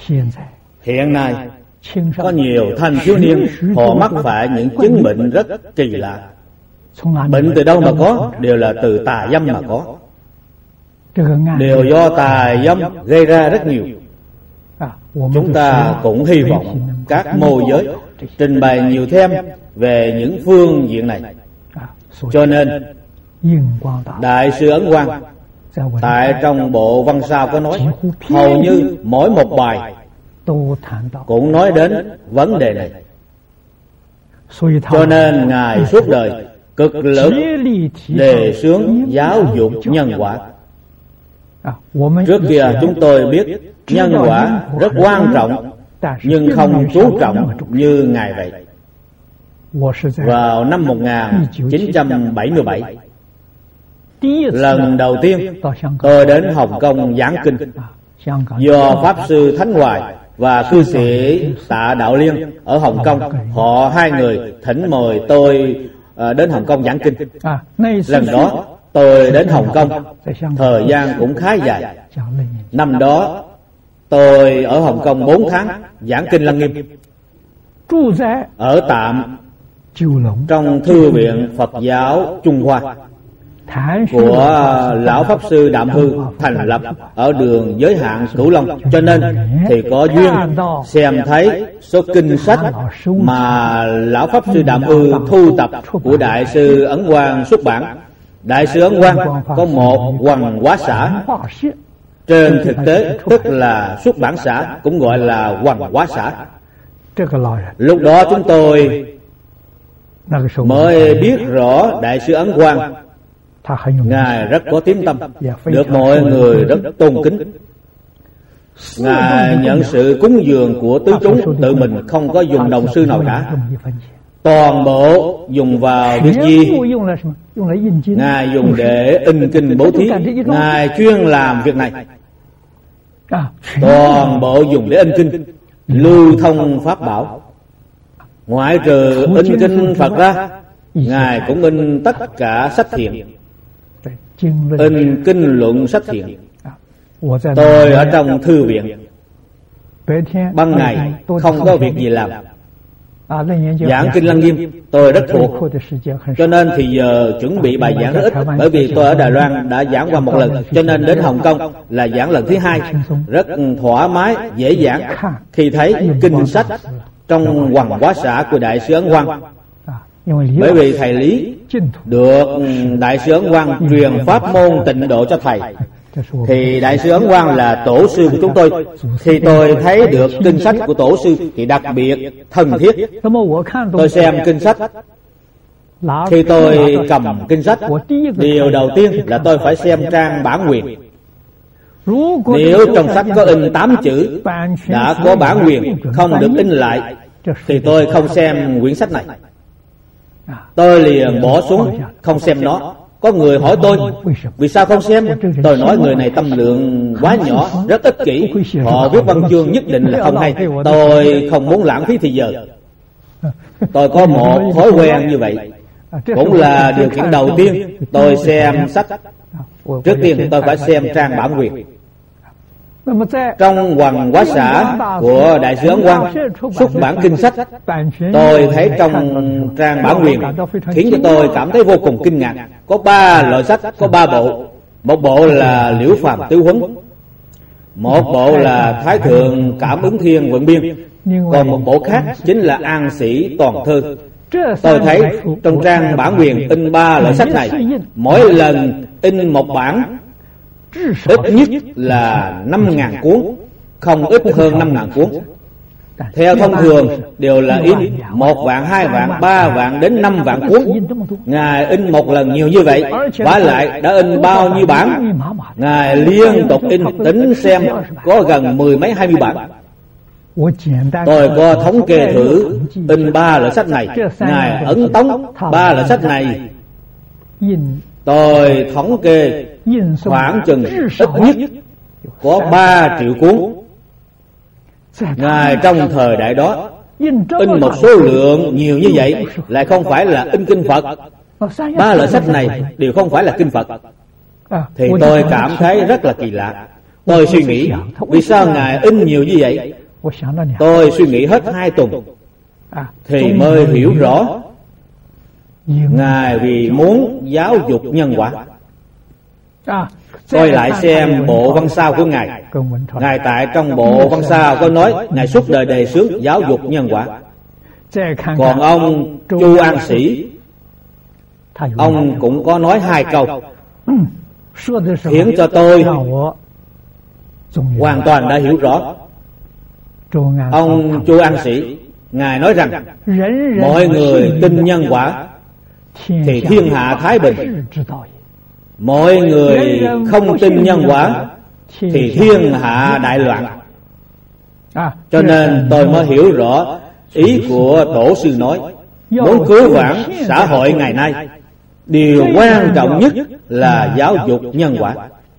Hiện nay có nhiều thanh thiếu niên họ mắc phải những chứng bệnh rất kỳ lạ. Bệnh từ đâu mà có? Đều là từ tà dâm mà có. Đều do tà dâm gây ra rất nhiều. Chúng ta cũng hy vọng các môi giới trình bày nhiều thêm về những phương diện này. Cho nên Đại sư Ấn Quang tại trong bộ văn sao có nói, hầu như mỗi một bài cũng nói đến vấn đề này. Cho nên Ngài suốt đời cực lực đề xướng giáo dục nhân quả. Trước kia chúng tôi biết nhân quả rất quan trọng, nhưng không chú trọng như Ngài vậy. Vào năm 1977, lần đầu tiên tôi đến Hồng Kông giảng kinh, do Pháp Sư Thánh Hoài và cư sĩ Tạ Đạo Liên ở Hồng Kông, họ hai người thỉnh mời tôi đến Hồng Kông giảng kinh. Lần đó tôi đến Hồng Kông, thời gian cũng khá dài. Năm đó tôi ở Hồng Kông 4 tháng giảng kinh Lăng Nghiêm, ở tạm trong Thư viện Phật giáo Trung Hoa của Lão Pháp Sư Đạm Hư thành lập ở đường Giới Hạn Cửu Long. Cho nên thì có duyên xem thấy số kinh sách mà Lão Pháp Sư Đạm Hư thu tập của Đại sư Ấn Quang xuất bản. Đại sư Ấn Quang có một Hoằng Hóa xã, trên thực tế tức là xuất bản xã, cũng gọi là Hoằng Hóa xã. Lúc đó chúng tôi mới biết rõ Đại sư Ấn Quang, Ngài rất có tiếng tâm, được mọi người rất tôn kính. Ngài nhận sự cúng dường của tứ chúng, tự mình không có dùng đồng xu nào cả, toàn bộ dùng vào việc gì? Ngài dùng để in kinh bố thí. Ngài chuyên làm việc này, toàn bộ dùng để in kinh, lưu thông pháp bảo. Ngoại trừ in kinh Phật ra, Ngài cũng in tất cả sách thiện, in kinh luận sách thiện. Tôi ở trong thư viện, ban ngày không có việc gì làm, giảng kinh Lăng Nghiêm tôi rất thuộc, cho nên thì giờ chuẩn bị bài giảng rất ít. Bởi vì tôi ở Đài Loan đã giảng qua một lần, cho nên đến Hồng Kông là giảng lần thứ hai, rất thoải mái, dễ dàng khi thấy kinh sách trong Hoằng Hóa xã của Đại sư Ấn Quang. Bởi vì thầy Lý được Đại sư Ấn Quang truyền pháp môn Tịnh Độ cho thầy, thì Đại sư Ấn Quang là tổ sư của chúng tôi. Khi tôi thấy được kinh sách của tổ sư thì đặc biệt thân thiết. Tôi xem kinh sách, khi tôi cầm kinh sách, điều đầu tiên là tôi phải xem trang bản quyền. Nếu trong sách có in 8 chữ đã có bản quyền, không được in lại, thì tôi không xem quyển sách này. Tôi liền bỏ xuống, không xem nó. Có người hỏi tôi, vì sao không xem? Tôi nói người này tâm lượng quá nhỏ, rất ích kỷ, họ viết văn chương nhất định là không hay. Tôi không muốn lãng phí thời giờ. Tôi có một thói quen như vậy, cũng là điều kiện đầu tiên. Tôi xem sách, trước tiên tôi phải xem trang bản quyền. Trong Hoằng Hóa xã của Đại sư Ấn Quang xuất bản kinh sách, tôi thấy trong trang bản quyền khiến cho tôi cảm thấy vô cùng kinh ngạc. Có 3 loại sách, có 3 bộ. Một bộ là Liễu Phàm Tứ Huấn, một bộ là Thái Thượng Cảm Ứng Thiên Vận Biên, còn một bộ khác chính là An Sĩ Toàn Thư. Tôi thấy trong trang bản quyền in 3 loại sách này, mỗi lần in một bản ít nhất là 5.000 cuốn, không ít hơn 5.000 cuốn. Theo thông thường đều là in 1 vạn, 2 vạn, 3 vạn đến 5 vạn cuốn. Ngài in một lần nhiều như vậy, vả lại đã in bao nhiêu bản? Ngài liên tục in, tính xem có gần 10 mấy 20 bản. Tôi có thống kê thử in 3 loại sách này, Ngài ấn tống 3 loại sách này, tôi thống kê khoảng chừng ít nhất có 3 triệu cuốn. Ngài trong thời đại đó in một số lượng nhiều như vậy, lại không phải là in kinh Phật. 3 loại sách này đều không phải là kinh Phật. Thì tôi cảm thấy rất là kỳ lạ. Tôi suy nghĩ, vì sao Ngài in nhiều như vậy? Tôi suy nghĩ hết 2 tuần thì mới hiểu rõ Ngài vì muốn giáo dục nhân quả. Coi lại xem bộ văn sao của Ngài. Ngài tại trong bộ văn sao có nói Ngài suốt đời đề xướng giáo dục nhân quả. Còn ông Chu An Sĩ, ông cũng có nói 2 câu khiến cho tôi hoàn toàn đã hiểu rõ. Ông Chu An Sĩ, Ngài nói rằng mọi người tin nhân quả thì thiên hạ thái bình, mọi người không tin nhân quả thì thiên hạ đại loạn. Cho nên tôi mới hiểu rõ ý của Tổ sư nói, muốn cứu vãn xã hội ngày nay, điều quan trọng nhất là giáo dục nhân quả.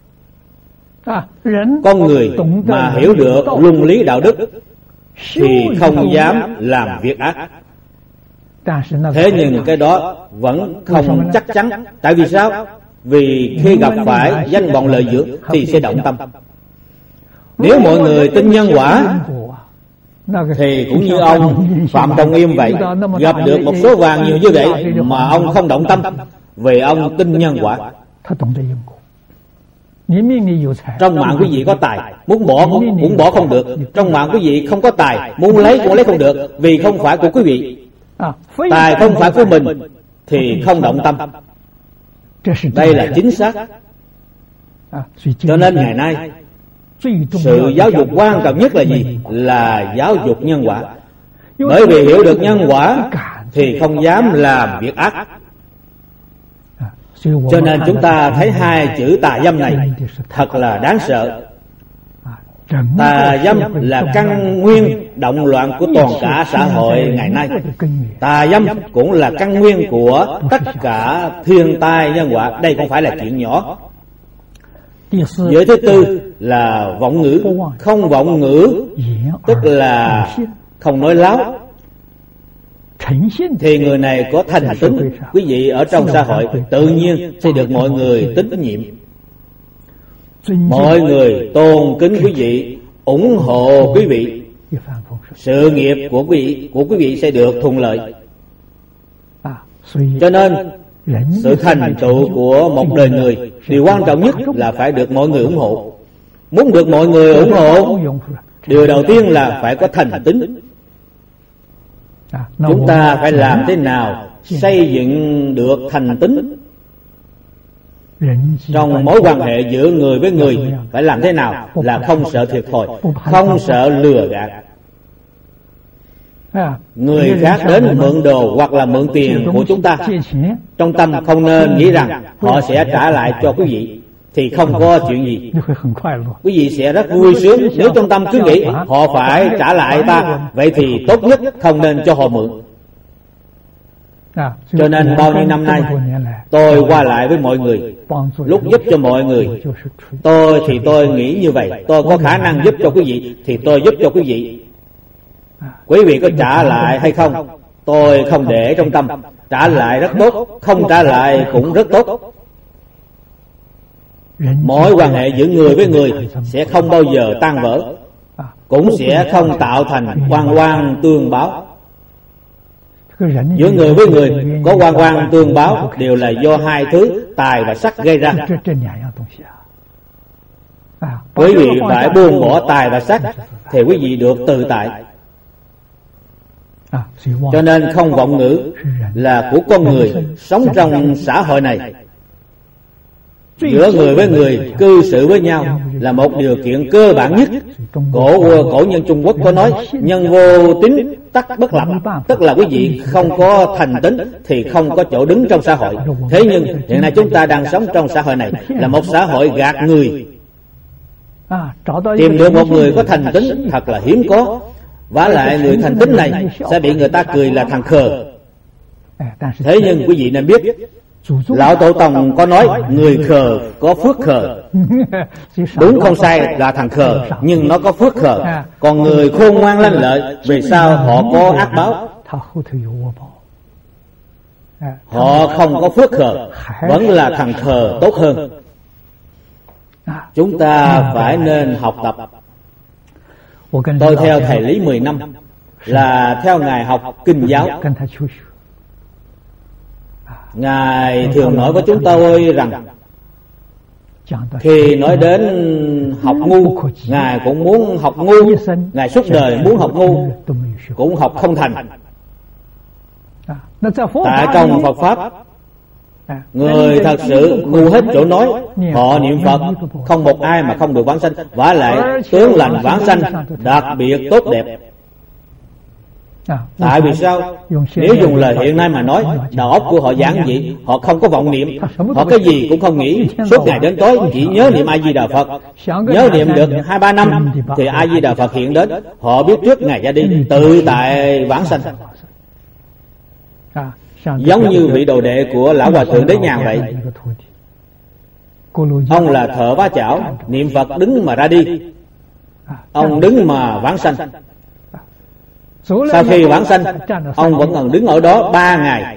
Con người mà hiểu được luân lý đạo đức thì không dám làm việc ác. Thế nhưng cái đó vẫn không chắc chắn. Tại vì sao? Vì khi gặp phải danh vọng lợi dưỡng thì sẽ động tâm. Nếu mọi người tin nhân quả thì cũng như ông Phạm Đồng Yêm vậy, gặp được một số vàng nhiều như vậy mà ông không động tâm, vì ông tin nhân quả. Trong mạng quý vị có tài, muốn bỏ cũng bỏ không được. Trong mạng quý vị không có tài, muốn lấy cũng lấy không được, vì không phải của quý vị. Tài không phải của mình thì không động tâm. Đây là chính xác. Cho nên ngày nay sự giáo dục quan trọng nhất là gì? Là giáo dục nhân quả. Bởi vì hiểu được nhân quả thì không dám làm việc ác. Cho nên chúng ta thấy 2 chữ tà dâm này thật là đáng sợ. Tà dâm là căn nguyên động loạn của toàn cả xã hội ngày nay. Tà dâm cũng là căn nguyên của tất cả thiên tai nhân quả. Đây không phải là chuyện nhỏ. Giới thứ tư là vọng ngữ. Không vọng ngữ tức là không nói láo, thì người này có thành tính. Quý vị ở trong xã hội tự nhiên sẽ được mọi người tín nhiệm. Mọi người tôn kính quý vị, ủng hộ quý vị, sự nghiệp của quý vị sẽ được thuận lợi. Cho nên sự thành tựu của một đời người, điều quan trọng nhất là phải được mọi người ủng hộ. Muốn được mọi người ủng hộ, điều đầu tiên là phải có thành tín. Chúng ta phải làm thế nào xây dựng được thành tín trong mối quan hệ giữa người với người? Phải làm thế nào là không sợ thiệt thòi, không sợ lừa gạt. Người khác đến mượn đồ hoặc là mượn tiền của chúng ta, trong tâm không nên nghĩ rằng họ sẽ trả lại cho quý vị, thì không có chuyện gì. Quý vị sẽ rất vui sướng. Nếu trong tâm cứ nghĩ họ phải trả lại ta, vậy thì tốt nhất không nên cho họ mượn. Cho nên bao nhiêu năm nay tôi qua lại với mọi người, lúc giúp cho mọi người, tôi nghĩ như vậy. Tôi có khả năng giúp cho quý vị thì tôi giúp cho quý vị. Quý vị có trả lại hay không, tôi không để trong tâm. Trả lại rất tốt, không trả lại cũng rất tốt. Mối quan hệ giữa người với người sẽ không bao giờ tan vỡ, cũng sẽ không tạo thành oan oan tương báo. Giữa người với người có oan oan tương báo đều là do 2 thứ tài và sắc gây ra. Quý vị phải buông bỏ tài và sắc thì quý vị được tự tại. Cho nên không vọng ngữ là của con người sống trong xã hội này. Giữa người với người cư xử với nhau là một điều kiện cơ bản nhất. Cổ nhân Trung Quốc có nói nhân vô tín tắc bất lập, tức là quý vị không có thành tín thì không có chỗ đứng trong xã hội. Thế nhưng hiện nay chúng ta đang sống trong xã hội này là một xã hội gạt người. Tìm được một người có thành tín thật là hiếm có. Vả lại người thành tín này sẽ bị người ta cười là thằng khờ. Thế nhưng quý vị nên biết, Lão Tổ Tông có nói người khờ có phước khờ. Đúng không sai là thằng khờ, nhưng nó có phước khờ. Còn người khôn ngoan lanh lợi, vì sao họ có ác báo? Họ không có phước khờ, vẫn là thằng khờ tốt hơn. Chúng ta phải nên học tập. Tôi theo thầy Lý 10 năm, là theo Ngài học Kinh giáo. Ngài thường nói với chúng tôi rằng khi nói đến học ngu, Ngài cũng muốn học ngu. Ngài suốt đời muốn học ngu, cũng học không thành. Tại trong Phật Pháp, người thật sự ngu hết chỗ nói. Họ niệm Phật, không một ai mà không được vãng sanh. Vả lại tướng lành vãng sanh đặc biệt tốt đẹp. Tại vì sao? Nếu dùng lời hiện nay mà nói, đầu óc của họ giản dị, họ không có vọng niệm, họ cái gì cũng không nghĩ, suốt ngày đến tối chỉ nhớ niệm A Di Đà Phật. Nhớ niệm được 2-3 năm thì A Di Đà Phật hiện đến. Họ biết trước ngày ra đi, tự tại vãng sanh. Giống như vị đồ đệ của Lão Hòa Thượng Đế Nhàn vậy. Ông là thợ vá chảo, niệm Phật đứng mà ra đi. Ông đứng mà vãng sanh. Sau khi vãng sanh, ông vẫn còn đứng ở đó 3 ngày,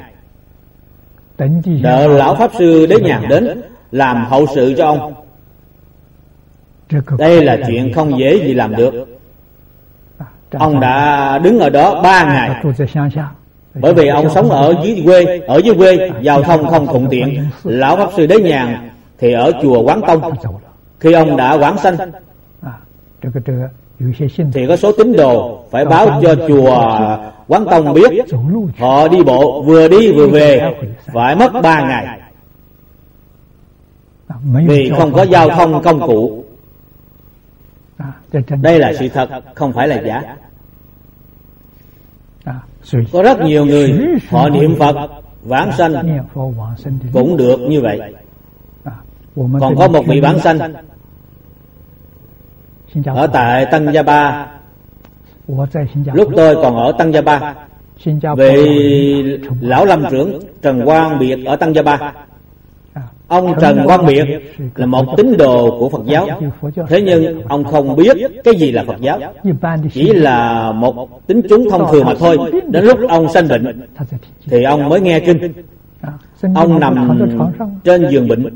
đợi Lão Pháp Sư Đế Nhàn đến làm hậu sự cho ông. Đây là chuyện không dễ gì làm được. Ông đã đứng ở đó 3 ngày. Bởi vì ông sống ở dưới quê giao thông không thuận tiện. Lão Pháp Sư Đế Nhàn thì ở chùa Quán Tông. Khi ông đã vãng sanh thì có số tín đồ phải báo cho chùa Quán Tông biết. Họ đi bộ vừa đi vừa về phải mất 3 ngày, vì không có giao thông công cụ. Đây là sự thật, không phải là giả. Có rất nhiều người họ niệm Phật vãng sanh cũng được như vậy. Còn có một vị vãng sanh ở tại Tăng Gia Ba. Lúc tôi còn ở Tăng Gia Ba, vị Lão Lâm trưởng Trần Quang Biệt ở Tăng Gia Ba. Ông Trần Quang Biệt là một tín đồ của Phật giáo. Thế nhưng ông không biết cái gì là Phật giáo, chỉ là một tín chúng thông thường mà thôi. Đến lúc ông sanh bệnh thì ông mới nghe kinh. Ông nằm trên giường bệnh,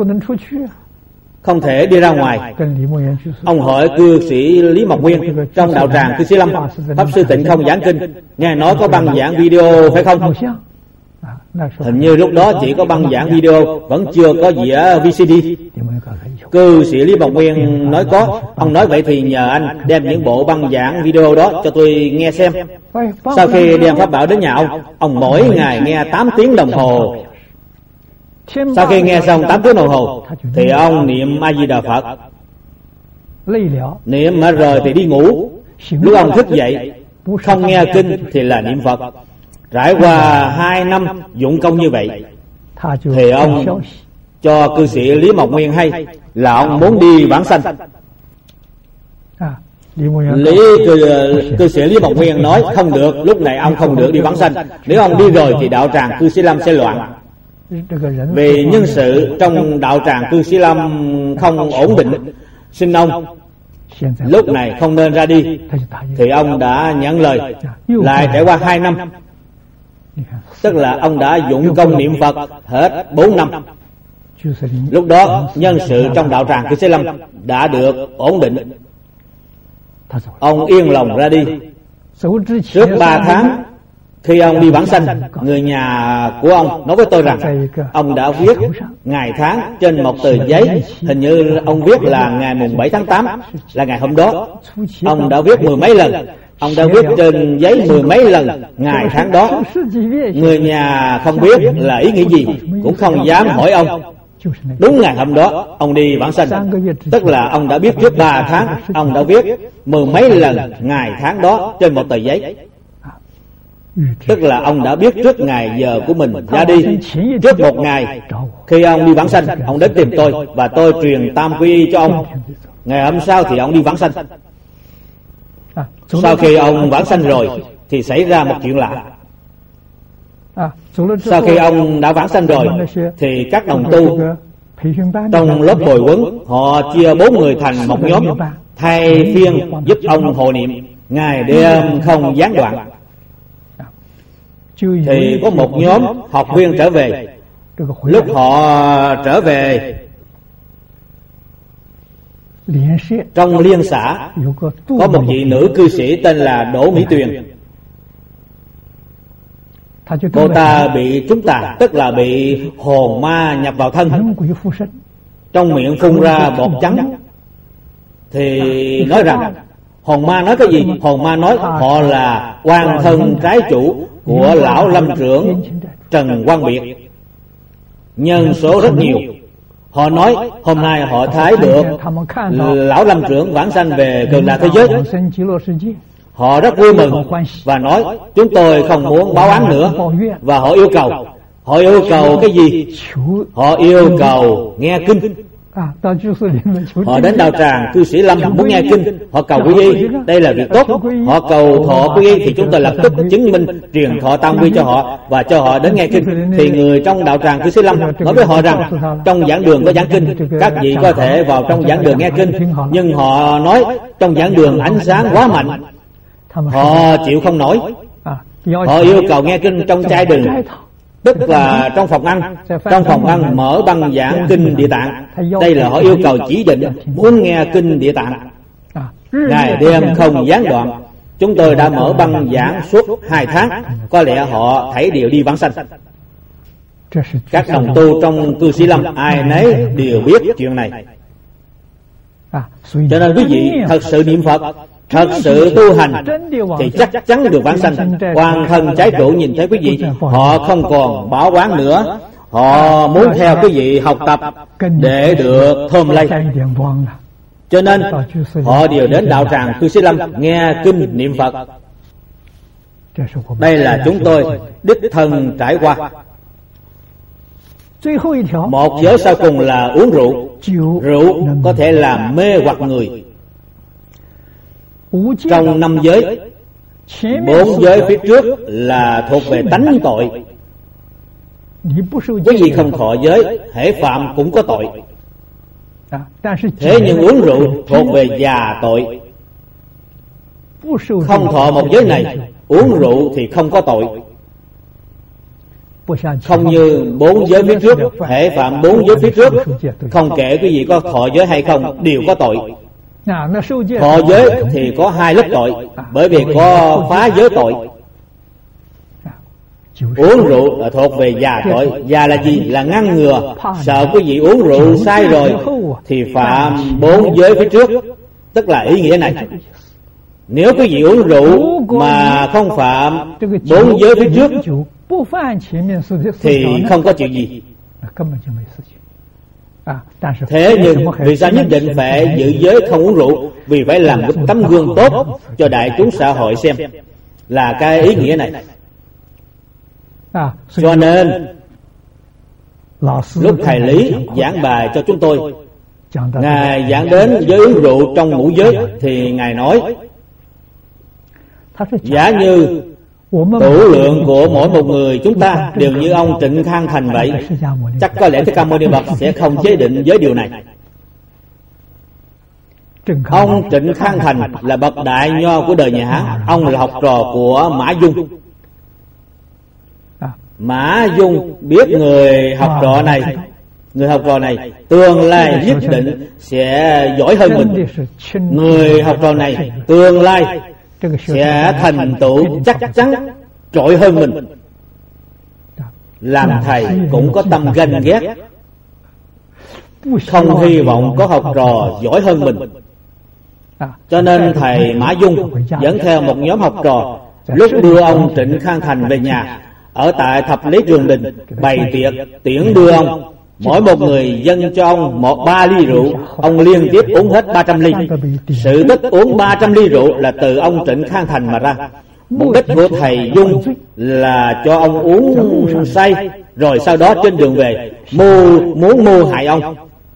không thể đi ra ngoài. Ông hỏi cư sĩ Lý Mộc Nguyên trong đạo tràng Cư Sĩ Lâm, Pháp Sư Tịnh không giảng kinh, nghe nói có băng giảng video phải không? Hình như lúc đó chỉ có băng giảng video, vẫn chưa có dĩa VCD. Cư sĩ Lý Mộc Nguyên nói có. Ông nói vậy thì nhờ anh đem những bộ băng giảng video đó cho tôi nghe xem. Sau khi đem pháp bảo đến nhà ông mỗi ngày nghe 8 tiếng đồng hồ. Sau khi nghe xong 8 tiếng đồng hồ thì ông niệm A Di Đà Phật. Niệm mà rồi thì đi ngủ. Lúc ông thức dậy không nghe kinh thì là niệm Phật. Trải qua 2 năm dụng công như vậy thì ông cho cư sĩ Lý Mộc Nguyên hay là ông muốn đi vãng sanh. Cư sĩ Lý Mộc Nguyên nói không được, lúc này ông không được đi vãng sanh. Nếu ông đi rồi thì đạo tràng Cư Sĩ Lâm sẽ loạn. Vì nhân sự trong đạo tràng Cư Sĩ Lâm không ổn định, xin ông lúc này không nên ra đi. Thì ông đã nhận lời. Lại trải qua 2 năm, tức là ông đã dụng công niệm Phật hết 4 năm. Lúc đó nhân sự trong đạo tràng Cư Sĩ Lâm đã được ổn định. Ông yên lòng ra đi. Trước 3 tháng khi ông đi vãng sanh, người nhà của ông nói với tôi rằng ông đã viết ngày tháng trên một tờ giấy. Hình như ông viết là ngày mùng 7 tháng 8 là ngày hôm đó. Ông đã viết 10 mấy lần. Ông đã viết trên giấy 10 mấy lần ngày tháng đó. Người nhà không biết là ý nghĩa gì, cũng không dám hỏi ông. Đúng ngày hôm đó ông đi vãng sanh, tức là ông đã biết trước 3 tháng. Ông đã viết 10 mấy lần ngày tháng đó trên một tờ giấy, tức là ông đã biết trước ngày giờ của mình ra đi. Trước 1 ngày khi ông đi vãng sanh, ông đến tìm tôi và tôi truyền tam quy y cho ông. Ngày hôm sau thì ông đi vãng sanh. Sau khi ông vãng sanh rồi thì xảy ra một chuyện lạ. Sau khi ông đã vãng sanh rồi thì các đồng tu trong lớp bồi huấn họ chia 4 người thành một nhóm, thay phiên giúp ông hộ niệm ngày đêm không gián đoạn. Thì có một nhóm học viên trở về. Lúc họ trở về Trong liên xã có một vị nữ cư sĩ tên là Đỗ Mỹ Tuyền. Cô ta bị trúng tà, tức là bị hồn ma nhập vào thân, trong miệng phun ra bọt trắng. Thì nói rằng hồn ma nói cái gì? Hồn ma nói họ là oan thân trái chủ của lão lâm trưởng Trần Quang Biệt, nhân số rất nhiều. Họ nói hôm nay họ thấy được lão lâm trưởng vãng sanh về Cực Lạc thế giới. Họ rất vui mừng và nói chúng tôi không muốn báo án nữa. Và họ yêu cầu cái gì? Họ yêu cầu nghe kinh. Họ đến đạo tràng cư sĩ Lâm muốn nghe kinh, họ cầu quy y, đây là việc tốt. Họ cầu thọ quy y thì chúng tôi lập tức chứng minh truyền thọ tam quy cho họ và cho họ đến nghe kinh. Thì người trong đạo tràng cư sĩ Lâm nói với họ rằng trong giảng đường có giảng kinh, các vị có thể vào trong giảng đường nghe kinh. Nhưng họ nói trong giảng đường ánh sáng quá mạnh, họ chịu không nổi. Họ yêu cầu nghe kinh trong chai đình, tức là trong phòng ăn. Trong phòng ăn mở băng giảng kinh Địa Tạng. Đây là họ yêu cầu chỉ định muốn nghe kinh Địa Tạng. Ngày đêm không gián đoạn. Chúng tôi đã mở băng giảng suốt 2 tháng. Có lẽ họ thảy đều đi vãng sanh. Các đồng tu trong cư sĩ Lâm ai nấy đều biết chuyện này. Cho nên quý vị thật sự niệm Phật, thật sự tu hành thì chắc chắn được vãng sanh. Oan thân trái chủ nhìn thấy quý vị, họ không còn báo oán nữa. Họ muốn theo quý vị học tập để được thơm lây. Cho nên họ đều đến đạo tràng cư sĩ Lâm nghe kinh niệm Phật. Đây là chúng tôi đích thân trải qua. Một giới sau cùng là uống rượu. Rượu có thể làm mê hoặc người. Trong 5 giới, 4 giới phía trước là thuộc về tánh tội. Quý vị không thọ giới, hễ phạm cũng có tội. Thế nhưng uống rượu thuộc về già tội. Không thọ một giới này, uống rượu thì không có tội. Không như 4 giới phía trước, hễ phạm 4 giới phía trước, không kể quý vị có thọ giới hay không, đều có tội. Thọ giới thì có 2 lớp tội, bởi vì có phá giới tội. Uống rượu là thuộc về già tội. Già là gì? Là ngăn ngừa, sợ quý vị uống rượu sai rồi thì phạm 4 giới phía trước, tức là ý nghĩa này. Nếu quý vị uống rượu mà không phạm 4 giới phía trước thì không có chuyện gì. Thế nhưng vì sao nhất định phải giữ giới không uống rượu? Vì phải làm một tấm gương tốt cho đại chúng xã hội xem, là cái ý nghĩa này. Cho nên lúc thầy Lý giảng bài cho chúng tôi, Ngài giảng đến giới uống rượu trong ngũ giới thì Ngài nói giả như tủ lượng của mỗi một người chúng ta đều như ông Trịnh Khang Thành vậy, chắc có lẽ Thích Ca Mâu Ni Phật sẽ không chế định với điều này. Ông Trịnh Khang Thành là bậc đại nho của đời nhà Hán. Ông là học trò của Mã Dung. Mã Dung biết người học trò này tương lai nhất định sẽ giỏi hơn mình. Người học trò này tương lai sẽ thành tựu chắc chắn trội hơn mình. Làm thầy cũng có tâm ganh ghét, không hy vọng có học trò giỏi hơn mình. Cho nên thầy Mã Dung dẫn theo một nhóm học trò, lúc đưa ông Trịnh Khang Thành về nhà, ở tại Thập Lý Trường Đình bày tiệc tiễn đưa ông. Mỗi một người dâng cho ông 3 ly rượu. Ông liên tiếp uống hết 300 ly. Sự tích uống 300 ly rượu là từ ông Trịnh Khang Thành mà ra. Mục đích của thầy Dung là cho ông uống say, rồi sau đó trên đường về muốn mưu hại ông.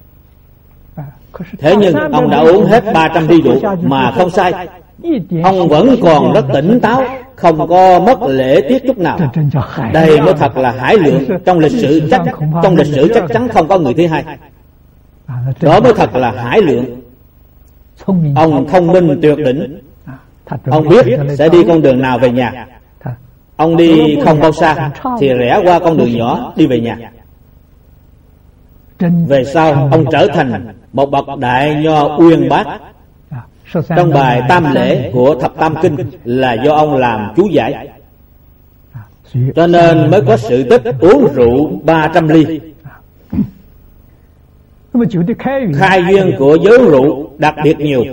Thế nhưng ông đã uống hết 300 ly rượu mà không say. Ông vẫn còn rất tỉnh táo, không có mất lễ tiết chút nào. Đây mới thật là hải lượng. Trong lịch sử chắc chắn không có người thứ hai. Đó mới thật là hải lượng. Ông thông minh tuyệt đỉnh. Ông biết sẽ đi con đường nào về nhà. Ông đi không bao xa thì rẽ qua con đường nhỏ đi về nhà. Về sau ông trở thành một bậc đại nho uyên bác. Trong bài Tam Lễ của Thập Tam Kinh là do ông làm chú giải, cho nên mới có sự tích uống rượu 300 ly. Khai duyên của giới rượu đặc biệt nhiều.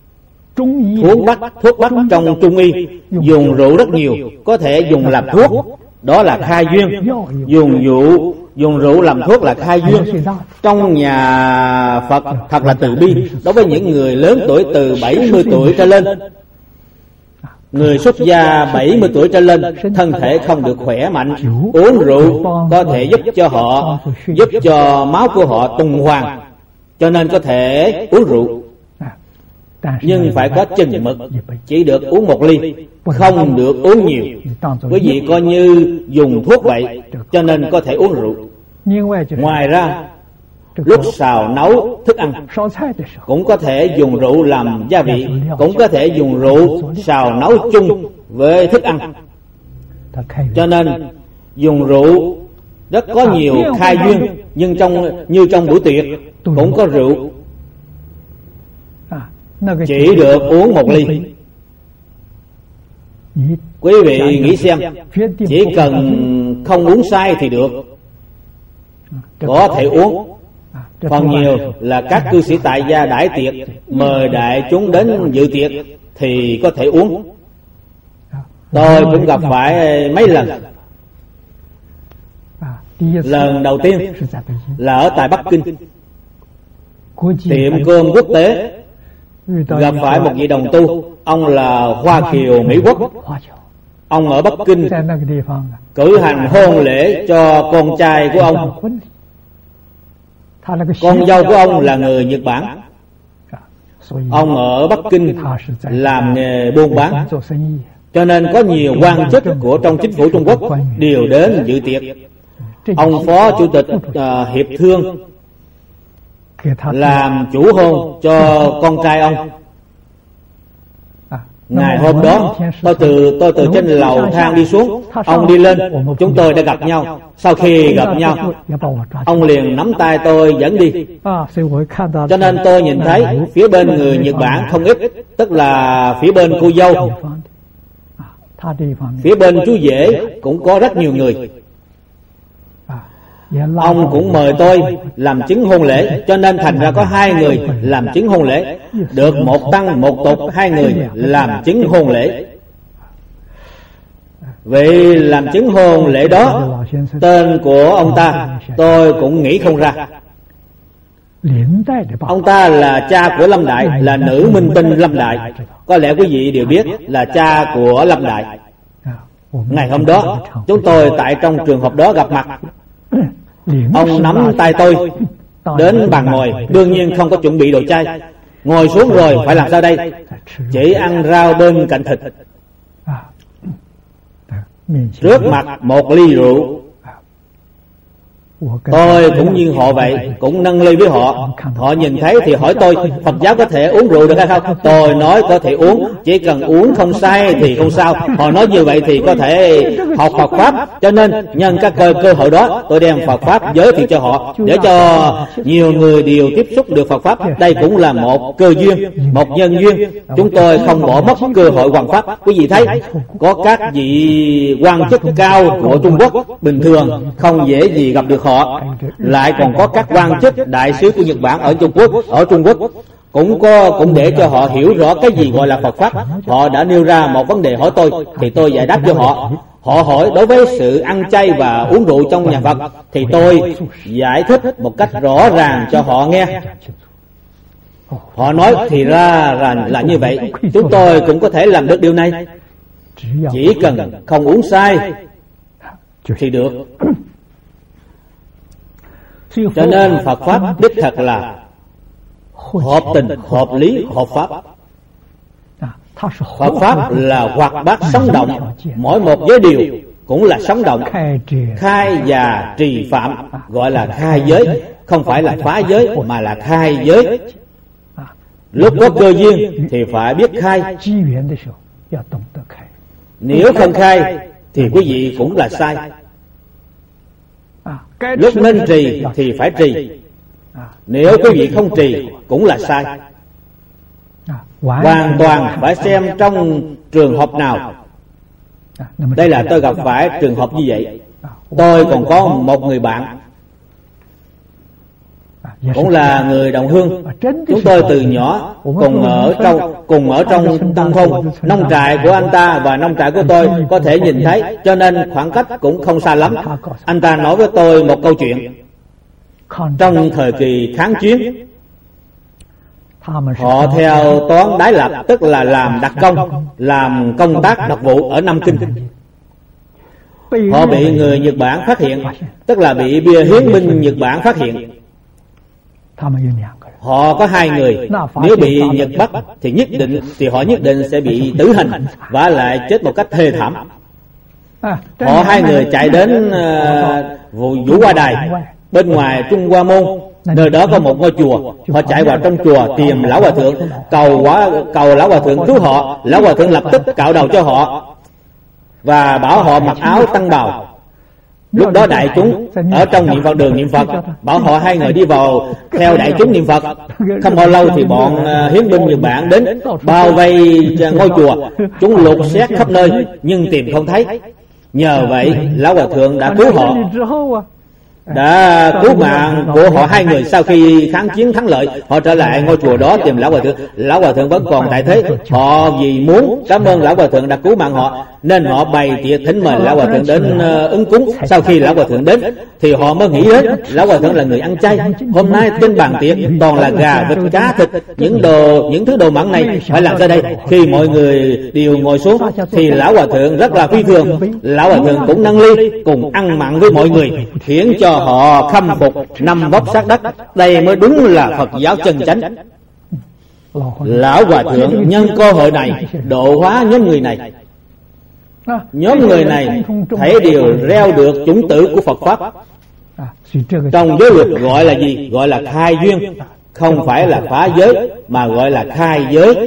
Thuốc bắc trong Trung y dùng rượu rất nhiều, có thể dùng làm thuốc, đó là khai duyên. Dùng rượu làm thuốc là khai duyên. Trong nhà Phật thật là từ bi đối với những người lớn tuổi từ 70 tuổi trở lên. Người xuất gia 70 tuổi trở lên thân thể không được khỏe mạnh, uống rượu có thể giúp cho máu của họ tuần hoàn, cho nên có thể uống rượu. Nhưng phải có chừng mực, chỉ được uống 1 ly, không được uống nhiều. Quý vị coi như dùng thuốc vậy, cho nên có thể uống rượu. Ngoài ra, lúc xào nấu thức ăn cũng có thể dùng rượu làm gia vị, cũng có thể dùng rượu xào nấu chung với thức ăn. Cho nên dùng rượu rất có nhiều khai duyên. Nhưng như trong buổi tiệc cũng có rượu, chỉ được uống 1 ly. Quý vị nghĩ xem, chỉ cần không uống say thì được, có thể uống. Phần nhiều là các cư sĩ tại gia đãi tiệc, mời đại chúng đến dự tiệc thì có thể uống. Tôi cũng gặp phải mấy lần. Lần đầu tiên là ở tại Bắc Kinh, tiệm cơm quốc tế, gặp phải một vị đồng tu. Ông là Hoa Kiều Mỹ Quốc. Ông ở Bắc Kinh cử hành hôn lễ cho con trai của ông. Con dâu của ông là người Nhật Bản. Ông ở Bắc Kinh làm nghề buôn bán, cho nên có nhiều quan chức của trong chính phủ Trung Quốc đều đến dự tiệc. Ông phó chủ tịch hiệp thương làm chủ hôn cho con trai ông. Ngày hôm đó tôi từ trên lầu thang đi xuống, ông đi lên, chúng tôi đã gặp nhau. Sau khi gặp nhau, ông liền nắm tay tôi dẫn đi. Cho nên tôi nhìn thấy phía bên người Nhật Bản không ít, tức là phía bên cô dâu, phía bên chú rể cũng có rất nhiều người. Ông cũng mời tôi làm chứng hôn lễ, cho nên thành ra có 2 người làm chứng hôn lễ, được một tăng một tục 2 người làm chứng hôn lễ. Vì làm chứng hôn lễ đó, tên của ông ta tôi cũng nghĩ không ra. Ông ta là cha của Lâm Đại, là nữ minh tinh Lâm Đại. Có lẽ quý vị đều biết là cha của Lâm Đại. Ngày hôm đó chúng tôi tại trong trường hợp đó gặp mặt. Ông nắm tay tôi đến bàn ngồi, đương nhiên không có chuẩn bị đồ chay. Ngồi xuống rồi phải làm sao đây? Chỉ ăn rau bên cạnh thịt. Trước mặt 1 ly rượu. Tôi cũng như họ vậy, cũng nâng ly với họ. Họ nhìn thấy thì hỏi tôi, Phật giáo có thể uống rượu được hay không? Tôi nói có thể uống, chỉ cần uống không say thì không sao. Họ nói như vậy thì có thể học Phật Pháp. Cho nên nhân các cơ hội đó, tôi đem Phật Pháp giới thiệu cho họ, để cho nhiều người đều tiếp xúc được Phật Pháp. Đây cũng là một cơ duyên, một nhân duyên. Chúng tôi không bỏ mất cơ hội hoằng pháp. Quý vị thấy, có các vị quan chức cao của Trung Quốc bình thường không dễ gì gặp được họ. Lại còn có các quan chức đại sứ của Nhật Bản ở Trung Quốc cũng để cho họ hiểu rõ cái gì gọi là Phật Pháp. Họ đã nêu ra một vấn đề hỏi tôi, thì tôi giải đáp cho họ. Họ hỏi đối với sự ăn chay và uống rượu trong nhà Phật, thì tôi giải thích một cách rõ ràng cho họ nghe. Họ nói thì ra là như vậy, chúng tôi cũng có thể làm được điều này, chỉ cần không uống say thì được. Cho nên Phật Pháp đích thật là hợp tình, hợp lý, hợp pháp. Phật Pháp là hoạt bát sống động, mỗi một giới điều cũng là sống động. Khai và trì phạm gọi là khai giới, không phải là phá giới mà là khai giới. Lúc có cơ duyên thì phải biết khai. Nếu không khai thì quý vị cũng là sai. Lúc nên trì thì phải trì, Nếu quý vị không trì cũng là sai. Hoàn toàn phải xem trong trường hợp nào. Đây là tôi gặp phải trường hợp như vậy. Tôi còn có một người bạn, cũng là người đồng hương. Chúng tôi từ nhỏ cùng ở trong nông thôn. Nông trại của anh ta và nông trại của tôi có thể nhìn thấy, cho nên khoảng cách cũng không xa lắm. Anh ta nói với tôi một câu chuyện. Trong thời kỳ kháng chiến, họ theo toán đái lập, tức là làm đặc công, làm công tác đặc vụ ở Nam Kinh. Họ bị người Nhật Bản phát hiện, tức là bị bia hiến binh Nhật Bản phát hiện. Họ có 2 người. Nếu bị Nhật bắt thì họ nhất định sẽ bị tử hình, và lại chết một cách thê thảm. Họ 2 người chạy đến Vũ Hoa Đài bên ngoài Trung Hoa Môn. Nơi đó có một ngôi chùa. Họ chạy vào trong chùa tìm Lão Hòa Thượng, cầu Lão Hòa Thượng cứu họ. Lão Hòa Thượng lập tức cạo đầu cho họ và bảo họ mặc áo tăng bào. Lúc đó đại chúng ở trong niệm Phật đường niệm Phật, bảo họ 2 người đi vào theo đại chúng niệm Phật. Không bao lâu thì bọn hiến binh Nhật Bản đến bao vây ngôi chùa. Chúng lục xét khắp nơi nhưng tìm không thấy. Nhờ vậy Lão Hòa Thượng đã cứu họ, đã cứu mạng của họ 2 người. Sau khi kháng chiến thắng lợi, họ trở lại ngôi chùa đó tìm Lão Hòa Thượng. Lão Hòa Thượng vẫn còn tại thế. Họ vì muốn cảm ơn Lão Hòa Thượng đã cứu mạng họ, nên họ bày tiệc thỉnh mời Lão Hòa Thượng đến ứng cúng. Sau khi Lão Hòa Thượng đến thì họ mới nghĩ đến Lão Hòa Thượng là người ăn chay. Hôm nay trên bàn tiệc toàn là gà, vịt, cá, thịt, những thứ đồ mặn này phải làm ra đây. Khi mọi người đều ngồi xuống thì Lão Hòa Thượng rất là phi thường. Lão Hòa Thượng cũng nâng ly cùng ăn mặn với mọi người, khiến cho họ khâm phục, nằm bóp sát đất. Đây mới đúng là Phật giáo chân chánh. Lão Hòa Thượng nhân cơ hội này độ hóa nhóm người này. Nhóm người này thấy đều reo được chủng tử của Phật Pháp. Trong giới luật gọi là gì? Gọi là khai duyên. Không phải là phá giới, mà gọi là khai giới.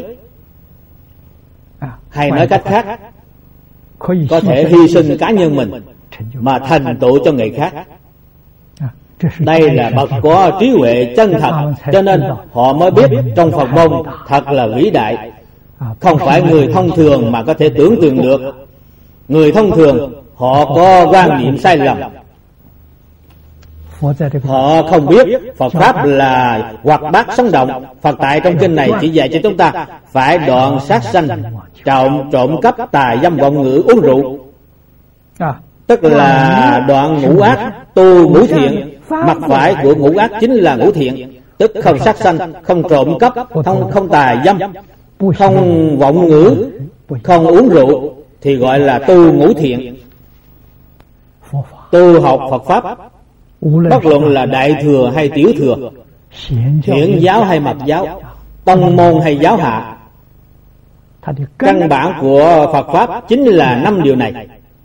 Hay nói cách khác, có thể hy sinh cá nhân mình mà thành tựu cho người khác. Đây là bậc có trí huệ chân thật, cho nên họ mới biết trong Phật môn thật là vĩ đại. Không phải người thông thường mà có thể tưởng tượng được. Người thông thường họ có quan niệm sai lầm. Họ không biết Phật Pháp là hoạt bát sống động. Phật tại trong kinh này chỉ dạy cho chúng ta phải đoạn sát sanh, trộm cắp, tà dâm, vọng ngữ, uống rượu, tức là đoạn ngũ ác, tu ngũ thiện. Mặt phải của ngũ ác chính là ngũ thiện, tức không sát sanh, không trộm cắp, không tà dâm, không vọng ngữ, không uống rượu, thì gọi là tu ngũ thiện. Tu học Phật Pháp, bất luận là đại thừa hay tiểu thừa, thiện giáo hay mật giáo, tông môn hay giáo hạ, căn bản của Phật Pháp chính là 5 điều này.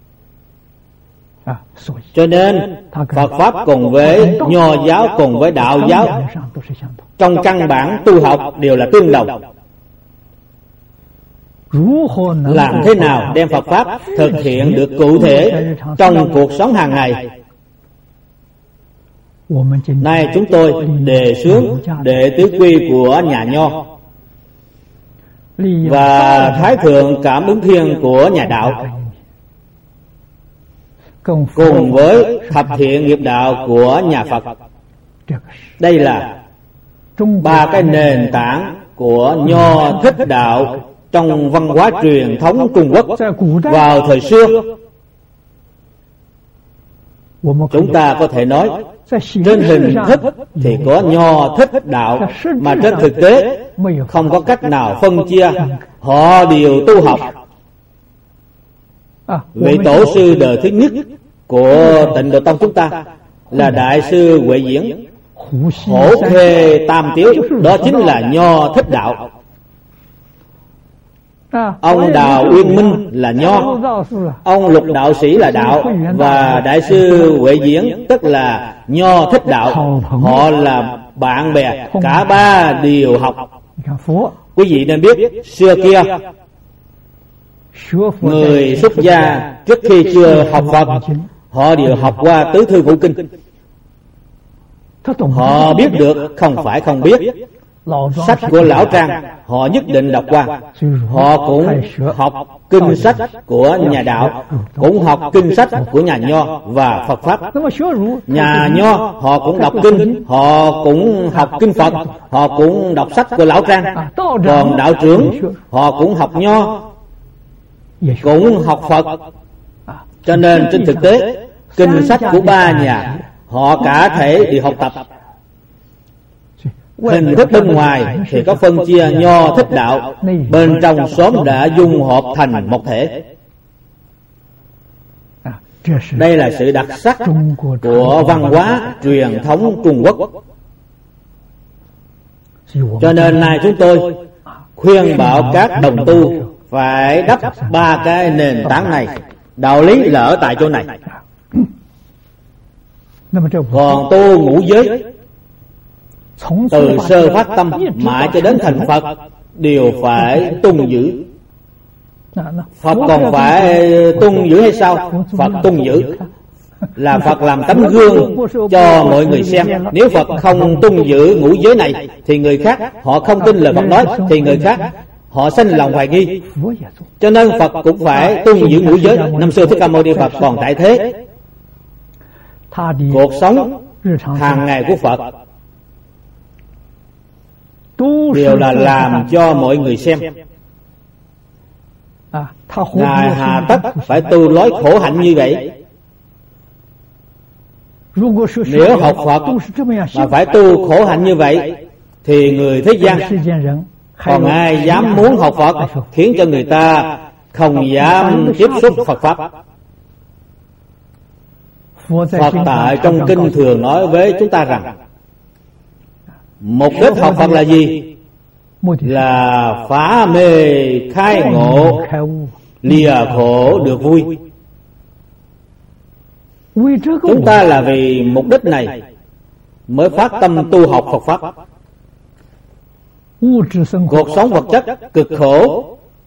Cho nên Phật Pháp cùng với Nho giáo, cùng với Đạo giáo, trong căn bản tu học đều là tương đồng. Làm thế nào đem Phật Pháp thực hiện được cụ thể trong cuộc sống hàng ngày? Nay chúng tôi đề xướng đệ tứ quy của nhà Nho và Thái Thượng Cảm Ứng Thiên của nhà Đạo, cùng với thập thiện nghiệp đạo của nhà Phật. Đây là 3 cái nền tảng của Nho Thích Đạo trong văn hóa truyền thống Trung Quốc vào thời xưa. Chúng ta có thể nói trên hình thức thì có Nho Thích Đạo, mà trên thực tế không có cách nào phân chia. Họ đều tu học. Vị tổ sư đời thứ nhất của Tịnh Độ Tông chúng ta là Đại sư Huệ Diễn, Hổ Khê Tam Tiếu, đó chính là Nho Thích Đạo. Ông Đào Uyên Minh là Nho, ông Lục Đạo Sĩ là Đạo, và Đại sư Huệ Diễn tức là Nho Thích Đạo. Họ là bạn bè, cả 3 đều học. Quý vị nên biết, xưa kia người xuất gia trước khi chưa học Phật, họ đều học qua tứ thư ngũ kinh. Họ biết được, không phải không biết. Sách của Lão Trang họ nhất định đọc qua. Họ cũng học kinh sách của nhà đạo, cũng học kinh sách của nhà Nho và Phật Pháp. Nhà Nho họ cũng đọc kinh, họ cũng học kinh Phật, họ cũng đọc sách của Lão Trang. Còn đạo trưởng họ cũng học Nho, cũng học Phật. Cho nên trên thực tế kinh sách của ba nhà họ cả thể đều học tập. Hình thức bên ngoài thì có phân chia Nho Thích Đạo, bên trong sớm đã dung hợp thành một thể. Đây là sự đặc sắc của văn hóa truyền thống Trung Quốc. Cho nên nay chúng tôi khuyên bảo các đồng tu phải đắp ba cái nền tảng này. Đạo lý là ở tại chỗ này. Còn tu ngũ giới, từ sơ phát tâm mãi cho đến thành Phật đều phải tuân giữ. Phật còn phải tuân giữ hay sao? Phật tuân giữ là Phật làm tấm gương cho mọi người xem. Nếu Phật không tuân giữ ngũ giới này thì người khác họ không tin lời Phật nói, thì người khác họ sinh lòng hoài nghi. Cho nên Phật cũng phải tuân giữ ngũ giới. Năm xưa Thích Ca Mâu Ni Phật còn tại thế, cuộc sống hàng ngày của Phật đều là làm cho mọi người xem. Ngài hà tất phải tu lối khổ hạnh như vậy? Nếu học Phật mà phải tu khổ hạnh như vậy thì người thế gian còn ai dám muốn học Phật, khiến cho người ta không dám tiếp xúc Phật Pháp. Phật tại trong kinh thường nói với chúng ta rằng mục đích học Phật là gì? Là phá mê khai ngộ, lìa khổ được vui. Chúng ta là vì mục đích này mới phát tâm tu học Phật Pháp. Cuộc sống vật chất cực khổ.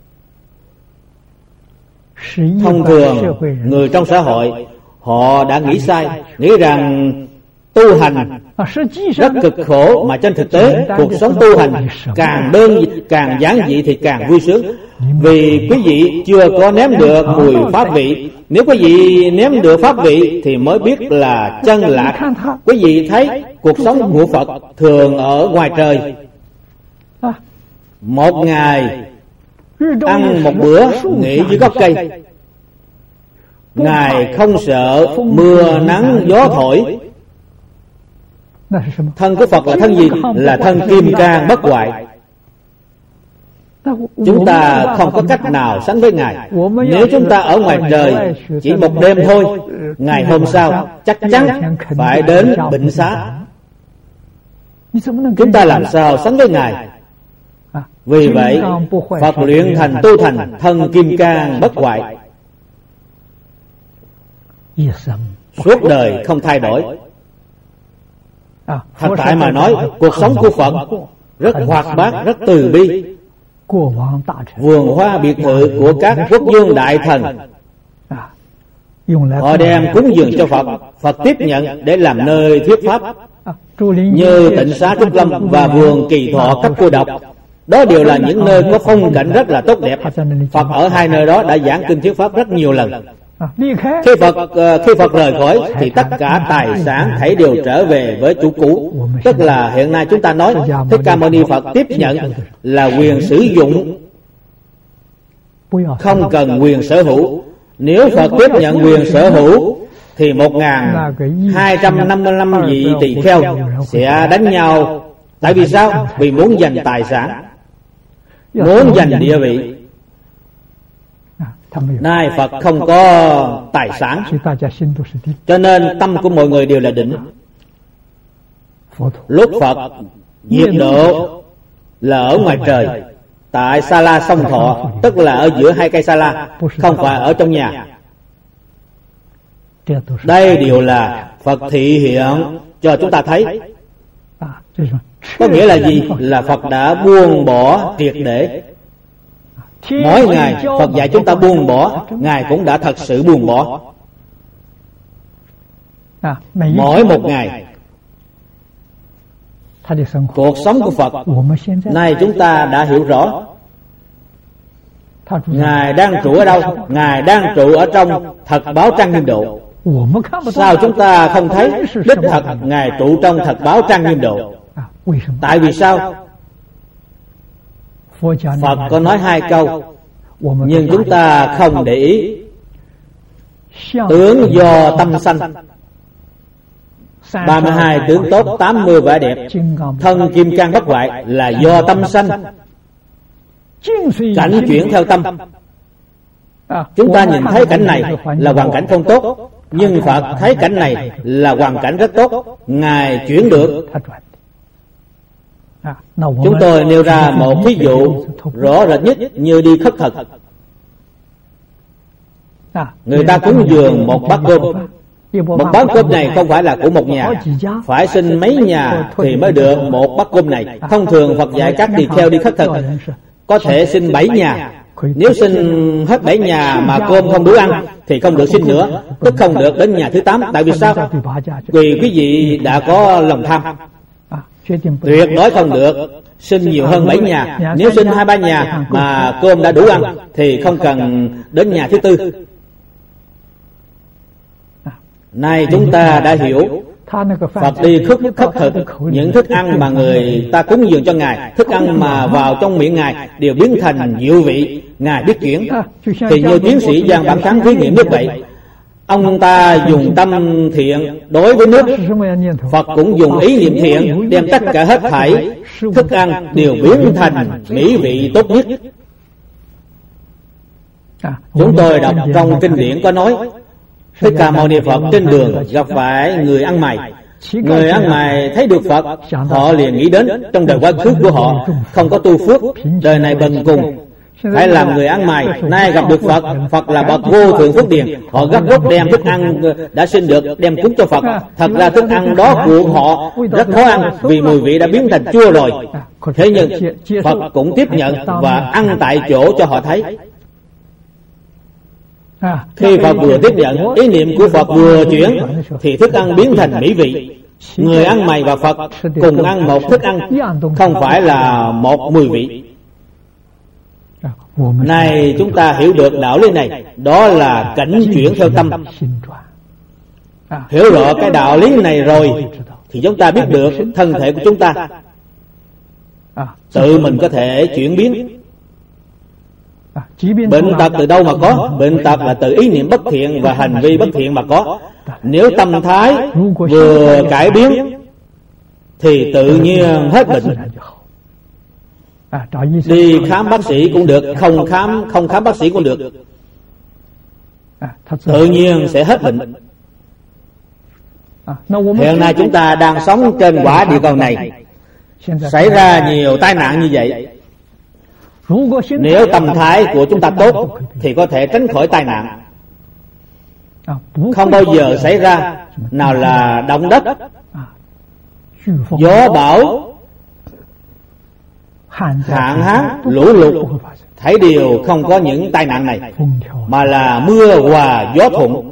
Thông thường người trong xã hội họ đã nghĩ sai, nghĩ rằng tu hành rất cực khổ, mà trên thực tế cuộc sống tu hành càng giản dị thì càng vui sướng. Vì quý vị chưa có nếm được mùi pháp vị. Nếu quý vị nếm được pháp vị thì mới biết là chân lạc. Quý vị thấy cuộc sống của Phật thường ở ngoài trời. Một ngày ăn một bữa, nghỉ dưới gốc cây. Ngài không sợ mưa nắng gió thổi. Thân của Phật là thân gì? Là thân kim cang bất hoại. Chúng ta không có cách nào sánh với Ngài. Nếu chúng ta ở ngoài trời chỉ một đêm thôi, ngày hôm sau chắc chắn phải đến bệnh xá. Chúng ta làm sao sánh với Ngài? Vì vậy Phật luyện thành tu thành thân kim cang bất hoại, suốt đời không thay đổi. Thật tại mà nói, cuộc sống của Phật rất hoạt bát, rất từ bi. Vườn hoa biệt thự của các quốc vương đại thần họ đem cúng dường cho Phật, Phật tiếp nhận để làm nơi thuyết pháp. Như Tịnh Xá Trúc Lâm và vườn Kỳ Thọ Cấp Cô Độc, đó đều là những nơi có phong cảnh rất là tốt đẹp. Phật ở hai nơi đó đã giảng kinh thuyết pháp rất nhiều lần. Khi Phật rời khỏi thì tất cả tài sản thảy đều trở về với chủ cũ. Tức là hiện nay chúng ta nói Thích Ca Mâu Ni Phật tiếp nhận là quyền sử dụng, không cần quyền sở hữu. Nếu Phật tiếp nhận quyền sở hữu thì 1255 vị tỳ kheo sẽ đánh nhau. Tại vì sao? Vì muốn giành tài sản, muốn giành địa vị. Nay Phật không có tài sản, cho nên tâm của mọi người đều là định. Lúc Phật diệt độ là ở ngoài trời, tại Sa La Sông Thọ, tức là ở giữa hai cây sa la, không phải ở trong nhà. Đây đều là Phật thị hiện cho chúng ta thấy. Có nghĩa là gì? Là Phật đã buông bỏ triệt để. Mỗi ngày Phật dạy chúng ta buông bỏ, Ngài cũng đã thật sự buông bỏ. Mỗi một ngày cuộc sống của Phật nay chúng ta đã hiểu rõ. Ngài đang trụ ở đâu? Ngài đang trụ ở trong thật báo Trang Nghiêm Độ. Sao chúng ta không thấy đích thật Ngài trụ trong thật báo Trang Nghiêm Độ? Tại vì sao? Phật có nói 2 câu, nhưng chúng ta không để ý. Tướng do tâm sanh, 32 tướng tốt, 80 vẻ đẹp. Thân kim cang bất hoại là do tâm sanh. Cảnh chuyển theo tâm. Chúng ta nhìn thấy cảnh này là hoàn cảnh không tốt, nhưng Phật thấy cảnh này là hoàn cảnh rất tốt, Ngài chuyển được. Chúng tôi nêu ra một ví dụ rõ rệt nhất như đi khất thực. Người ta cúng dường một bát cơm. Một bát cơm này không phải là của một nhà, phải xin mấy nhà thì mới được một bát cơm này. Thông thường Phật dạy các tỳ kheo đi khất thực có thể xin 7 nhà. Nếu xin hết 7 nhà mà cơm không đủ ăn thì không được xin nữa, tức không được đến nhà thứ 8. Tại vì sao? Vì quý vị đã có lòng tham, tuyệt đối không được xin nhiều hơn 7 nhà. Nếu xin 2-3 nhà mà cơm đã đủ ăn thì không cần đến nhà thứ 4. Nay chúng ta đã hiểu, Phật đi khất thực, những thức ăn mà người ta cúng dường cho Ngài, thức ăn mà vào trong miệng Ngài đều biến thành diệu vị, Ngài biết chuyển. Thì như tiến sĩ Giang Bản Thắng thí nghiệm như vậy, ông ta dùng tâm thiện đối với nước, Phật cũng dùng ý niệm thiện, đem tất cả hết thảy thức ăn đều biến thành mỹ vị tốt nhất. Chúng tôi đọc trong kinh điển có nói, Thích Ca Mâu Ni Phật trên đường gặp phải người ăn mày. Người ăn mày thấy được Phật, họ liền nghĩ đến trong đời quá khứ của họ không có tu phước, đời này bần cùng, phải làm người ăn mày. Nay gặp được Phật, Phật là bậc vô thượng phước điền, họ gấp rút đem thức ăn đã xin được đem cúng cho Phật. Thật ra thức ăn đó của họ rất khó ăn vì mùi vị đã biến thành chua rồi. Thế nhưng Phật cũng tiếp nhận và ăn tại chỗ cho họ thấy. Khi Phật vừa tiếp nhận, ý niệm của Phật vừa chuyển thì thức ăn biến thành mỹ vị. Người ăn mày và Phật cùng ăn một thức ăn, không phải là một mùi vị. Nay chúng ta hiểu được đạo lý này, đó là cảnh chuyển theo tâm. Hiểu rõ cái đạo lý này rồi thì chúng ta biết được thân thể của chúng ta tự mình có thể chuyển biến. Bệnh tật từ đâu mà có? Bệnh tật là từ ý niệm bất thiện và hành vi bất thiện mà có. Nếu tâm thái vừa cải biến thì tự nhiên hết bệnh. Đi khám bác sĩ cũng được, không khám bác sĩ cũng được, tự nhiên sẽ hết bệnh. Hiện nay chúng ta đang sống trên quả địa cầu này, xảy ra nhiều tai nạn như vậy. Nếu tâm thái của chúng ta tốt thì có thể tránh khỏi tai nạn. Không bao giờ xảy ra nào là động đất, gió bão, hạn hán, lũ lụt, thấy đều không có những tai nạn này, mà là mưa hòa gió thuận.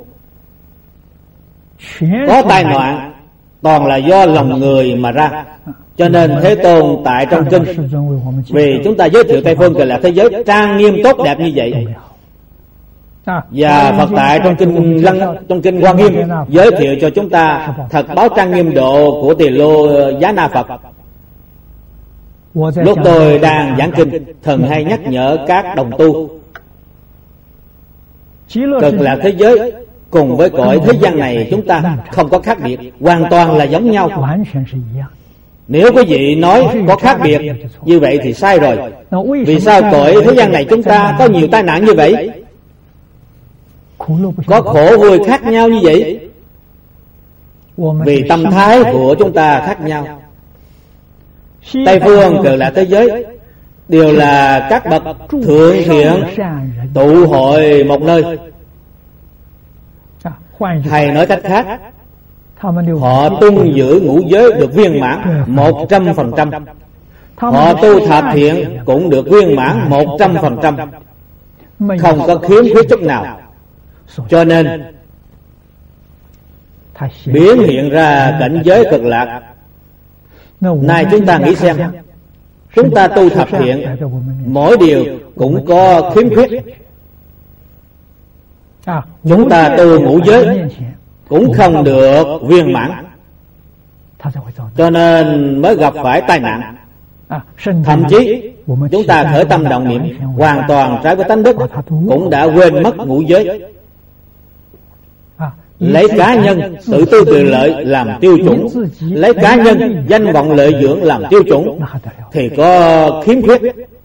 Có tai nạn toàn là do lòng người mà ra. Cho nên Thế Tôn tại trong kinh, vì chúng ta giới thiệu Tây Phương Cực Lạc thế giới trang nghiêm tốt đẹp như vậy, và Phật tại trong kinh Hoa Nghiêm giới thiệu cho chúng ta thật báo Trang Nghiêm Độ của Tỳ Lô Giá Na Phật. Lúc tôi đang giảng kinh, thần hay nhắc nhở các đồng tu, Cực Lạc thế giới cùng với cõi thế gian này chúng ta không có khác biệt, hoàn toàn là giống nhau. Nếu quý vị nói có khác biệt như vậy thì sai rồi. Vì sao cõi thế gian này chúng ta có nhiều tai nạn như vậy, có khổ vui khác nhau như vậy? Vì tâm thái của chúng ta khác nhau. Tây Phương Cực Lạc thế giới đều là các bậc thượng thiện tụ hội một nơi. Hay nói cách khác, họ tuân giữ ngũ giới được viên mãn 100%. Họ tu thập thiện cũng được viên mãn 100%, không có khiếm khuyết chút nào. Cho nên biến hiện ra cảnh giới Cực Lạc Này chúng ta nghĩ xem, chúng ta tu thập thiện, mỗi điều cũng có khiếm khuyết. Chúng ta tu ngũ giới cũng không được viên mãn, cho nên mới gặp phải tai nạn. Thậm chí chúng ta khởi tâm động niệm hoàn toàn trái với tánh đức, cũng đã quên mất ngũ giới. Lấy cá nhân tự tư tự lợi làm tiêu chuẩn, lấy cá nhân danh vọng lợi dưỡng làm tiêu chuẩn, thì có khiếm khuyết.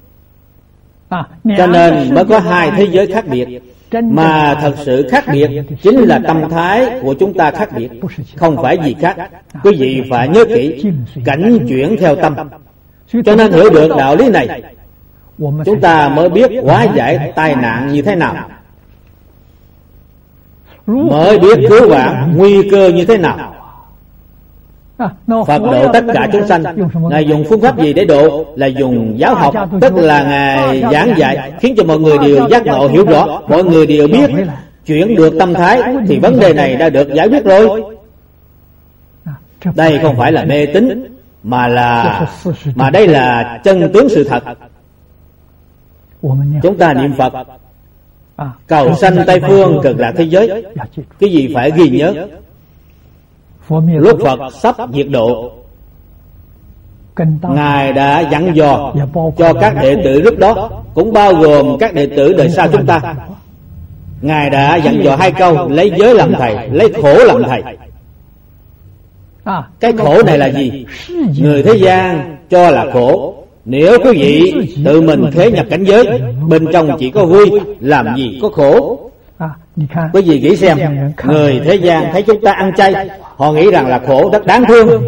Cho nên mới có hai thế giới khác biệt. Mà thật sự khác biệt chính là tâm thái của chúng ta khác biệt, không phải gì khác. Quý vị phải nhớ kỹ, cảnh chuyển theo tâm. Cho nên hiểu được đạo lý này, chúng ta mới biết hóa giải tai nạn như thế nào, mới biết cứu vãn nguy cơ như thế nào. Phật độ tất cả chúng sanh, Ngài dùng phương pháp gì để độ? Là dùng giáo học, tức là Ngài giảng dạy, khiến cho mọi người đều giác ngộ hiểu rõ, mọi người đều biết chuyển được tâm thái, thì vấn đề này đã được giải quyết rồi. Đây không phải là mê tín, mà đây là chân tướng sự thật. Chúng ta niệm Phật cầu sanh Tây Phương Cực Lạc thế giới, cái gì phải ghi nhớ. Lúc Phật sắp diệt độ, Ngài đã dặn dò cho các đệ tử lúc đó, cũng bao gồm các đệ tử đời sau chúng ta. Ngài đã dặn dò hai câu: lấy giới làm thầy, lấy khổ làm thầy. Cái khổ này là gì? Người thế gian cho là khổ. Nếu quý vị tự mình khế nhập cảnh giới, bên trong chỉ có vui, làm gì có khổ. Quý vị nghĩ xem, người thế gian thấy chúng ta ăn chay, họ nghĩ rằng là khổ, rất đáng thương.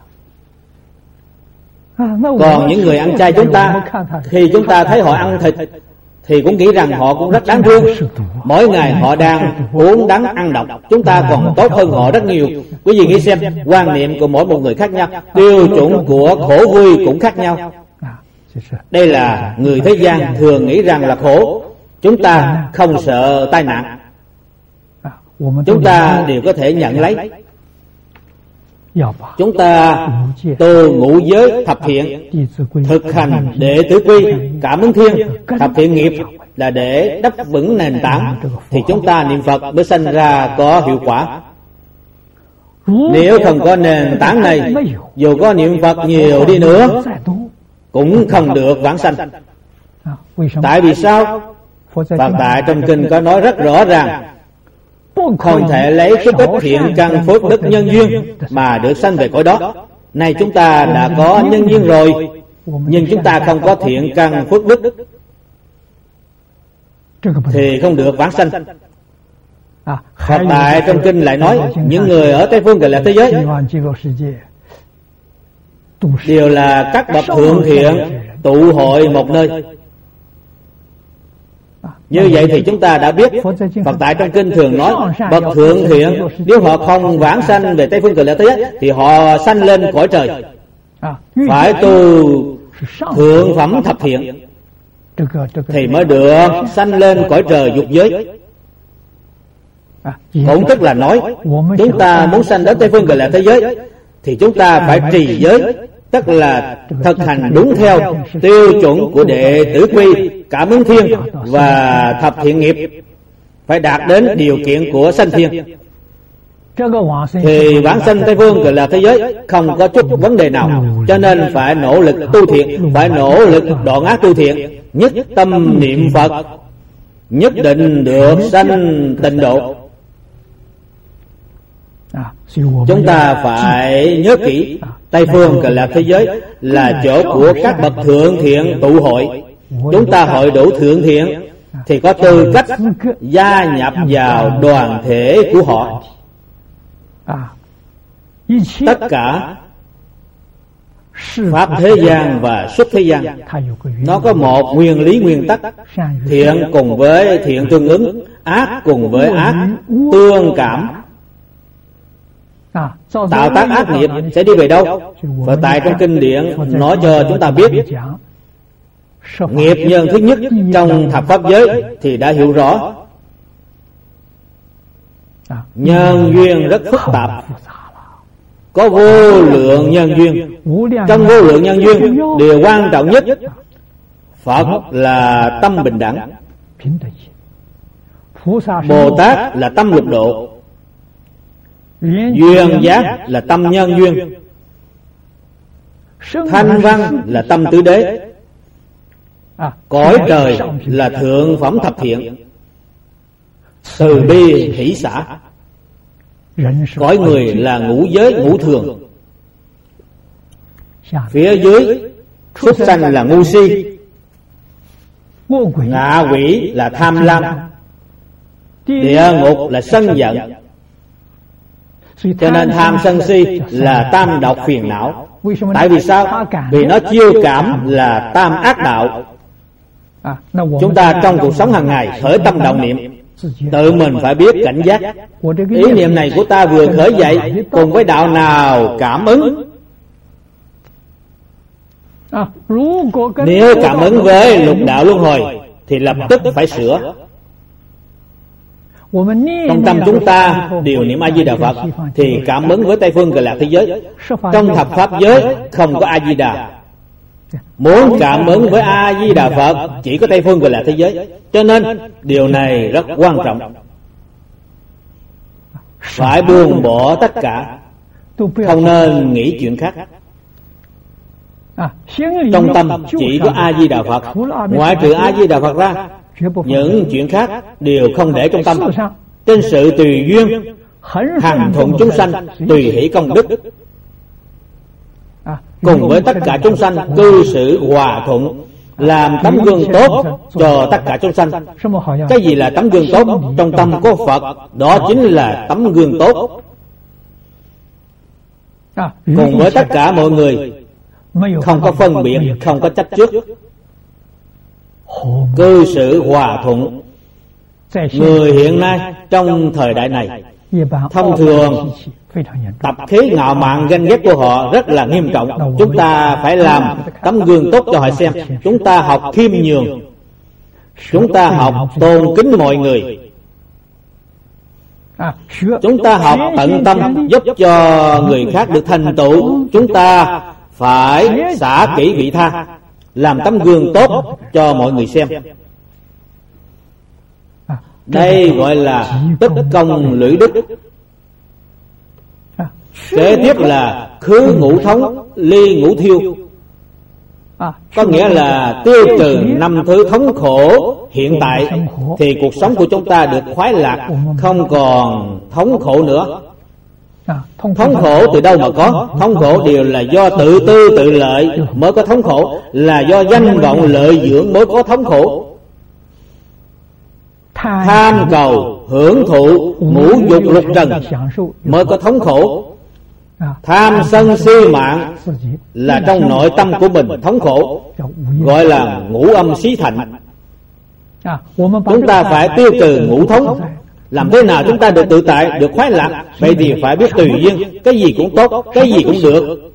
Còn những người ăn chay chúng ta, khi chúng ta thấy họ ăn thịt thì cũng nghĩ rằng họ cũng rất đáng thương. Mỗi ngày họ đang uống đắng ăn độc, chúng ta còn tốt hơn họ rất nhiều. Quý vị nghĩ xem, quan niệm của mỗi một người khác nhau, tiêu chuẩn của khổ vui cũng khác nhau. Đây là người thế gian thường nghĩ rằng là khổ. Chúng ta không sợ tai nạn, chúng ta đều có thể nhận lấy. Chúng ta tu ngũ giới thập thiện, thực hành đệ tử quy, cảm ứng thiên, thập thiện nghiệp là để đắp vững nền tảng, thì chúng ta niệm Phật mới sanh ra có hiệu quả. Nếu không có nền tảng này, dù có niệm Phật nhiều đi nữa cũng không được vãng sanh. Tại vì sao? Phật tại trong kinh có nói rất rõ ràng, không thể lấy chút ít thiện căn phước đức nhân duyên mà được sanh về cõi đó. Này chúng ta đã có nhân duyên rồi, nhưng chúng ta không có thiện căn phước đức thì không được vãng sanh. Phật tại trong kinh lại nói, những người ở Tây Phương Cực Lạc thế giới đều là các bậc thượng thiện tụ hội một nơi. Như vậy thì chúng ta đã biết, Phật tại trong kinh thường nói bậc thượng thiện nếu họ không vãng sanh về Tây Phương Cực Lạc thế giới thì họ sanh lên cõi trời, phải tu thượng phẩm thập thiện thì mới được sanh lên cõi trời dục giới. Cũng tức là nói, chúng ta muốn sanh đến Tây Phương Cực Lạc thế giới thì chúng ta phải trì giới, tức là thực hành đúng theo tiêu chuẩn của đệ tử quy, cảm ứng thiên và thập thiện nghiệp, phải đạt đến điều kiện của sanh thiên, thì vãng sanh Tây Phương Cực Lạc thế giới không có chút vấn đề nào. Cho nên phải nỗ lực tu thiện, phải nỗ lực đoạn ác tu thiện, nhất tâm niệm Phật, nhất định được sanh tịnh độ. Chúng ta phải nhớ kỹ, Tây Phương Cực Lạc thế giới là chỗ của các bậc thượng thiện tụ hội. Chúng ta hội đủ thượng thiện thì có tư cách gia nhập vào đoàn thể của họ. Tất cả pháp thế gian và xuất thế gian nó có một nguyên lý nguyên tắc: thiện cùng với thiện tương ứng, ác cùng với ác tương cảm. Tạo tác ác nghiệp sẽ đi về đâu? Và tại trong kinh điển nói cho chúng ta biết, nghiệp nhân thứ nhất trong thập pháp giới thì đã hiểu rõ. Nhân duyên rất phức tạp, có vô lượng nhân duyên. Trong vô lượng nhân duyên, điều quan trọng nhất, Phật là tâm bình đẳng, Bồ Tát là tâm lục độ, duyên giác là tâm nhân duyên, thanh văn là tâm tứ đế, cõi trời là thượng phẩm thập thiện, từ bi hỷ xả, cõi người là ngũ giới ngũ thường, phía dưới súc sanh là ngu si, ngạ quỷ là tham lam, địa ngục là sân giận. Cho nên tham sân si là tam độc phiền não. Tại vì sao? Vì nó chiêu cảm là tam ác đạo. Chúng ta trong cuộc sống hàng ngày khởi tâm động niệm, tự mình phải biết cảnh giác. Ý niệm này của ta vừa khởi dậy, cùng với đạo nào cảm ứng. Nếu cảm ứng với lục đạo luân hồi thì lập tức phải sửa. Trong tâm chúng ta điều niệm A Di Đà Phật thì cảm ứng với Tây phương Cực Lạc thế giới. Trong thập pháp giới không có A Di Đà. Muốn cảm ứng với A Di Đà Phật chỉ có Tây phương Cực Lạc thế giới. Cho nên điều này rất quan trọng. Phải buông bỏ tất cả, không nên nghĩ chuyện khác. Trong tâm chỉ có A Di Đà Phật, ngoại trừ A Di Đà Phật ra, những chuyện khác đều không để trong tâm. Trên sự tùy duyên, hằng thuận chúng sanh, tùy hỷ công đức, cùng với tất cả chúng sanh cư xử hòa thuận, làm tấm gương tốt cho tất cả chúng sanh. Cái gì là tấm gương tốt? Trong tâm của Phật, đó chính là tấm gương tốt. Cùng với tất cả mọi người, không có phân biệt, không có trách trước, cư xử hòa thuận. Người hiện nay trong thời đại này, thông thường tập khí ngạo mạn ganh ghét của họ rất là nghiêm trọng. Chúng ta phải làm tấm gương tốt cho họ xem. Chúng ta học khiêm nhường, chúng ta học tôn kính mọi người, chúng ta học tận tâm giúp cho người khác được thành tựu. Chúng ta phải xả kỹ vị tha, làm tấm gương tốt cho mọi người xem. Đây gọi là tất công lũy đức. Kế tiếp là khứ ngũ thống, ly ngũ thiêu. Có nghĩa là tiêu trừ 5 thứ thống khổ hiện tại, thì cuộc sống của chúng ta được khoái lạc, không còn thống khổ nữa. Thống khổ từ đâu mà có? Thống khổ đều là do tự tư tự lợi mới có thống khổ, là do danh vọng lợi dưỡng mới có thống khổ. Tham cầu hưởng thụ ngũ dục lục trần mới có thống khổ. Tham sân si mạng là trong nội tâm của mình thống khổ, gọi là ngũ âm xí thành. Chúng ta phải tiêu trừ ngũ thống. Làm thế nào chúng ta được tự tại, được khoái lạc? Vậy thì phải biết tùy duyên, cái gì cũng tốt, cái gì cũng được.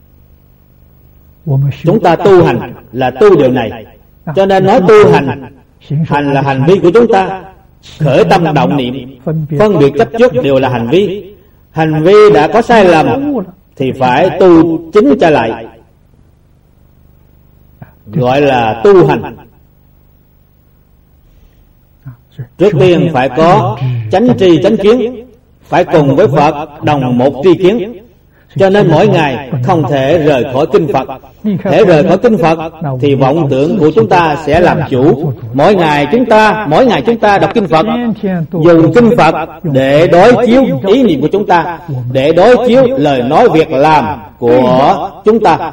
Chúng ta tu hành là tu điều này. Cho nên nói tu hành, hành là hành vi của chúng ta. Khởi tâm động niệm, phân biệt chấp trước đều là hành vi. Hành vi đã có sai lầm thì phải tu chính trở lại, gọi là tu hành. Trước tiên phải có chánh tri chánh kiến, phải cùng với Phật đồng một tri kiến. Cho nên mỗi ngày không thể rời khỏi kinh Phật. Thể rời khỏi kinh Phật thì vọng tưởng của chúng ta sẽ làm chủ. Mỗi ngày chúng ta đọc kinh Phật, dùng kinh Phật để đối chiếu ý niệm của chúng ta, để đối chiếu lời nói việc làm của chúng ta.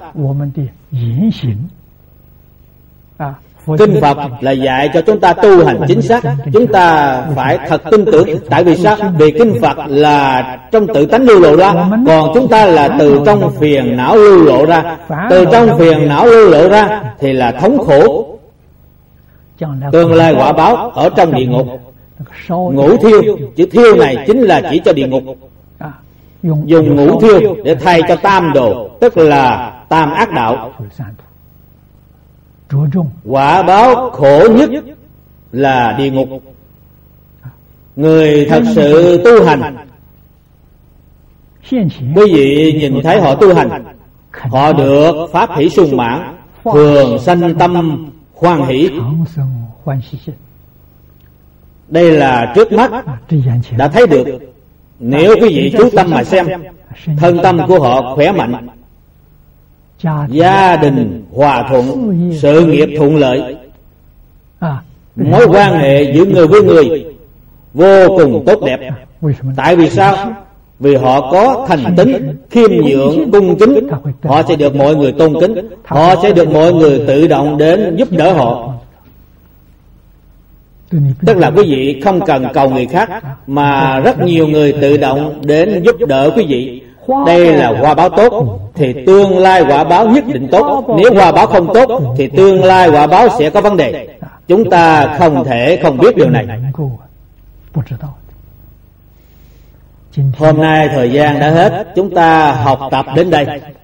Kinh Phật là dạy cho chúng ta tu hành chính xác. Chúng ta phải thật tin tưởng. Tại vì sao? Vì kinh Phật là trong tự tánh lưu lộ ra, còn chúng ta là từ trong phiền não lưu lộ ra. Từ trong phiền não lưu lộ ra thì là thống khổ. Tương lai quả báo ở trong địa ngục. Ngũ thiêu, chữ thiêu này chính là chỉ cho địa ngục. Dùng ngũ thiêu để thay cho tam đồ, tức là tam ác đạo. Quả báo khổ nhất là địa ngục. Người thật sự tu hành Quý vị nhìn thấy họ tu hành, họ được pháp hỷ sung mãn, thường sanh tâm hoan hỷ. Đây là trước mắt đã thấy được. Nếu quý vị chú tâm mà xem, thân tâm của họ khỏe mạnh, gia đình hòa thuận, sự nghiệp thuận lợi, mối quan hệ giữa người với người vô cùng tốt đẹp. Tại vì sao? Vì họ có thành tín, khiêm nhượng, cung kính, họ sẽ được mọi người tôn kính, họ sẽ được mọi người tự động đến giúp đỡ họ. Tức là quý vị không cần cầu người khác, mà rất nhiều người tự động đến giúp đỡ quý vị. Đây là quả báo tốt, thì tương lai quả báo nhất định tốt. Nếu quả báo không tốt, thì tương lai quả báo sẽ có vấn đề. Chúng ta không thể không biết điều này. Hôm nay thời gian đã hết, chúng ta học tập đến đây.